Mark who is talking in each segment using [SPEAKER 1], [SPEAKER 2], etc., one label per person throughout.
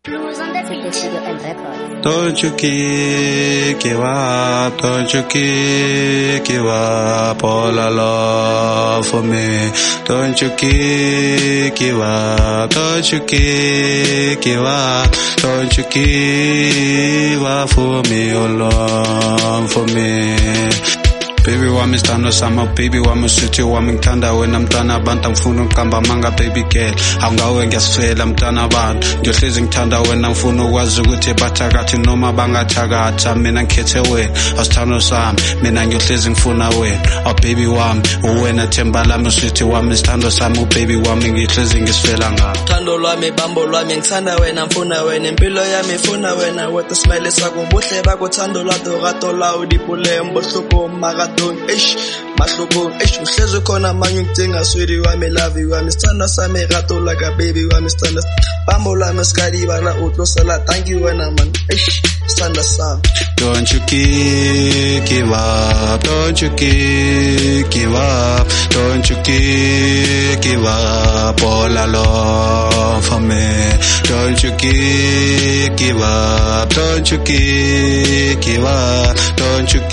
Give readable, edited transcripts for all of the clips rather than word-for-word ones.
[SPEAKER 1] Blues on the beat.
[SPEAKER 2] Studio and Records.
[SPEAKER 3] Don't you give up, don't you give up all the love for me. Don't you give up, don't you give up, don't you give up for me, oh Lord, for me. Baby wami stano sama, baby wami suthi wami ngithanda wena mntana abantu ngifuna ukuqamba manga baby girl awungawe ngiyasifela mntana abantu ngiyohlezi ngithanda wena ngifuna ukwazi ukuthi bathakathi noma bangathakatha mina ngikhethe wena asithando sami mina ngiyohlezi ngifuna wena oh baby wami uwena themba lami suthi wami sithando sami baby wami ngihlezi ngisifela ngawe
[SPEAKER 4] thando lwami bambo lwami ngithanda wena mfuna wena impilo yami ifuna wena wethu smile sakho buhle bakuthando lwado gato lawo dipule mbohloko maga ish mahloko ish uhlezi khona manje ngidinga sweetie wami love wami sithanda sami gato like a baby wami sithanda bambo lami skadi bana utlosela thank you wena man ish sithanda sami.
[SPEAKER 3] Don't you give up, don't you give up, don't you give up all alone for me. Don't you give up, don't you give up, don't you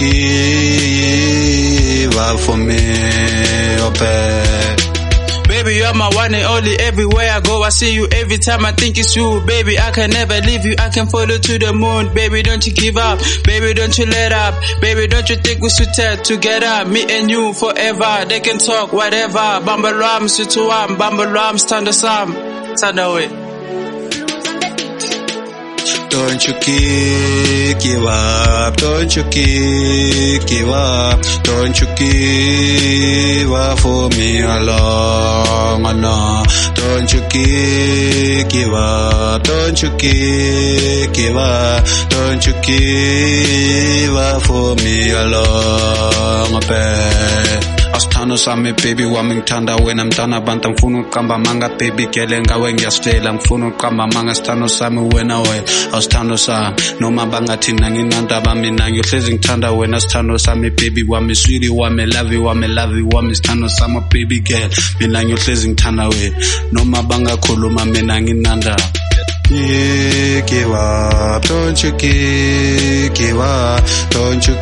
[SPEAKER 3] give up for me, oh babe.
[SPEAKER 5] Baby, you're my one and only. Everywhere I go, I see you. Every time I think it's you. Baby, I can never leave you. I can follow to the moon. Baby, don't you give up. Baby, don't you let up. Baby, don't you think we should tell together? Me and you forever. They can talk whatever. Bambalam, Sutuam, Bambalam, stand asam. Stand away.
[SPEAKER 3] Don't you give up, don't you give up, don't you give up for me alone, oh no. Don't you give up, don't you give up, don't you give up for me alone, oh babe. Asithando sami baby wami ngithanda wena mntana abantu ngifuna ukuqamba manga baby girl ngawe ngiyasifela ngifuna ukuqamba manga sithando sami wena asithando sami noma bangathi nanginanda bami nangiyohlezi ngithanda wena sithando sami baby wami sweetie wami love wami sithando sami baby girl mina ngiyohlezi ngithanda wena noma bangakhuluma mina nginanda. Give up, don't you give up, don't you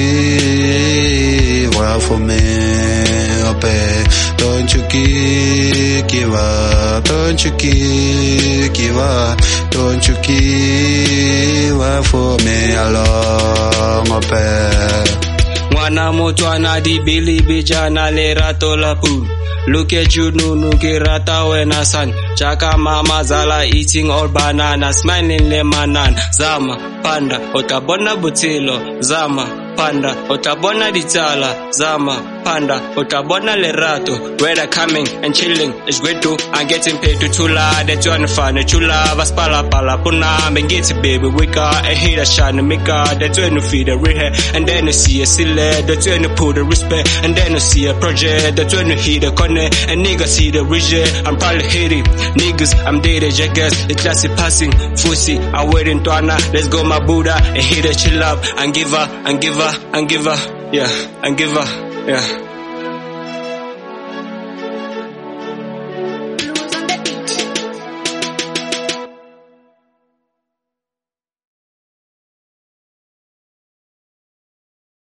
[SPEAKER 3] give up for me, oh babe. Don't you give up, don't you give up, don't you give up for me alone, oh babe.
[SPEAKER 5] Mwana motwana di bili bijana le rato la pool. Look at you, Nunu, Girata, wena son. Chaka mama zala eating all bananas, smiling lemanan. Zama, panda, otabona butilo. Zama, panda, otabona ditala. Zama, panda, otabona le rato. Weather coming and chilling, it's great too. I'm getting paid to chula, that's one fun. Chula, vaspala pala, puna, and get it baby, wika, and hit a shine, mika, that's when you feed a rehair. And then you see a silly, that's when you put a respect. And then you see a project, that's when you hit a corner. And niggas see the reject, I'm probably hating. Niggas, I'm dated, jackass, it's just a passing. Fussy, I'm waiting to Anna, let's go my Buddha. And hit a chill up, and give her, yeah, and give her, yeah.